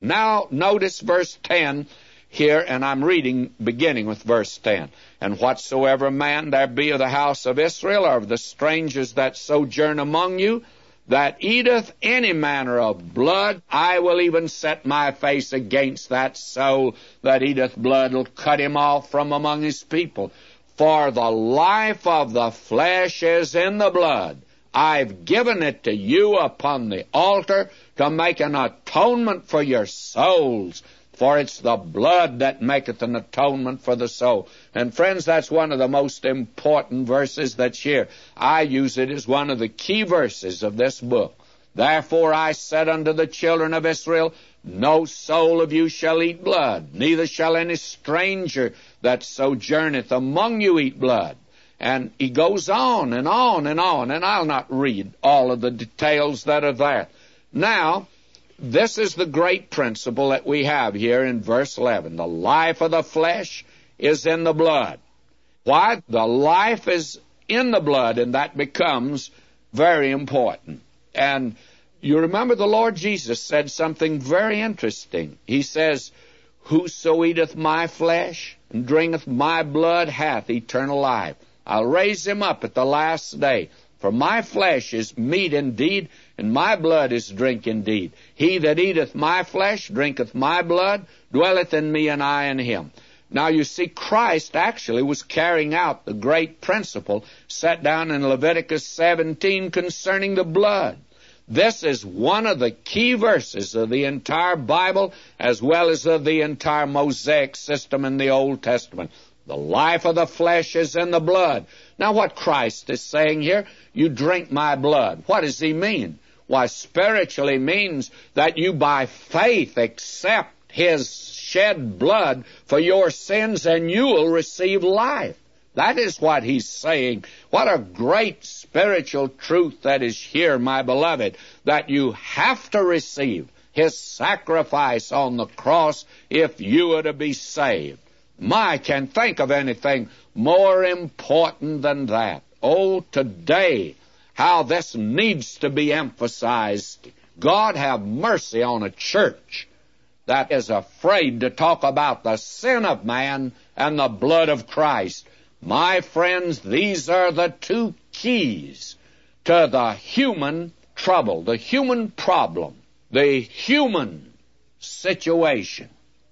Now notice verse 10 here, and I'm reading beginning with verse 10. And whatsoever man there be of the house of Israel, or of the strangers that sojourn among you, that eateth any manner of blood, I will even set my face against that soul that eateth blood, will cut him off from among his people. For the life of the flesh is in the blood. I've given it to you upon the altar to make an atonement for your souls. For it's the blood that maketh an atonement for the soul. And friends, that's one of the most important verses that's here. I use it as one of the key verses of this book. Therefore I said unto the children of Israel, no soul of you shall eat blood, neither shall any stranger that sojourneth among you eat blood. And he goes on and on and on, and I'll not read all of the details that are there. Now, this is the great principle that we have here in verse 11. The life of the flesh is in the blood. Why? The life is in the blood, and that becomes very important. And you remember the Lord Jesus said something very interesting. He says, whoso eateth my flesh and drinketh my blood hath eternal life. I'll raise him up at the last day. For my flesh is meat indeed, and my blood is drink indeed. He that eateth my flesh, drinketh my blood, dwelleth in me, and I in him. Now you see, Christ actually was carrying out the great principle set down in Leviticus 17 concerning the blood. This is one of the key verses of the entire Bible, as well as of the entire Mosaic system in the Old Testament. The life of the flesh is in the blood. Now what Christ is saying here, you drink my blood. What does he mean? Why, spiritually means that you by faith accept his shed blood for your sins, and you will receive life. That is what he's saying. What a great spiritual truth that is here, my beloved, that you have to receive his sacrifice on the cross if you are to be saved. I can't think of anything more important than that. Oh, today, how this needs to be emphasized. God have mercy on a church that is afraid to talk about the sin of man and the blood of Christ. My friends, these are the two keys to the human trouble, the human problem, the human situation.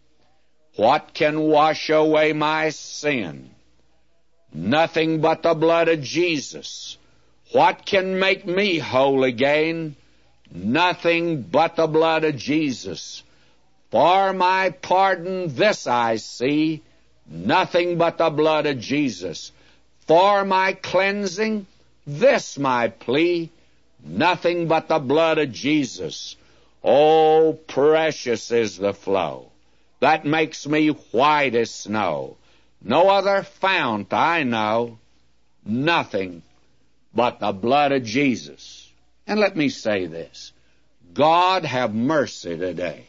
What can wash away my sin? Nothing but the blood of Jesus. What can make me whole again? Nothing but the blood of Jesus. For my pardon, this I see, nothing but the blood of Jesus. For my cleansing, this my plea, nothing but the blood of Jesus. Oh, precious is the flow that makes me white as snow. No other fount I know, nothing but the blood of Jesus. And let me say this, God have mercy today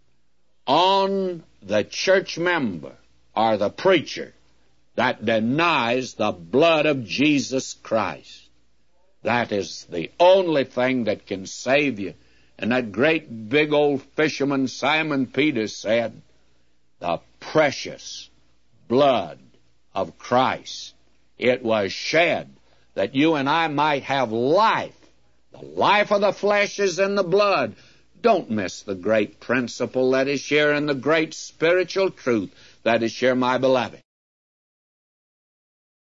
on the church member or the preacher that denies the blood of Jesus Christ. That is the only thing that can save you. And that great big old fisherman Simon Peter said, the precious blood of Christ. It was shed that you and I might have life. The life of the flesh is in the blood. Don't miss the great principle that is here and the great spiritual truth that is here, my beloved.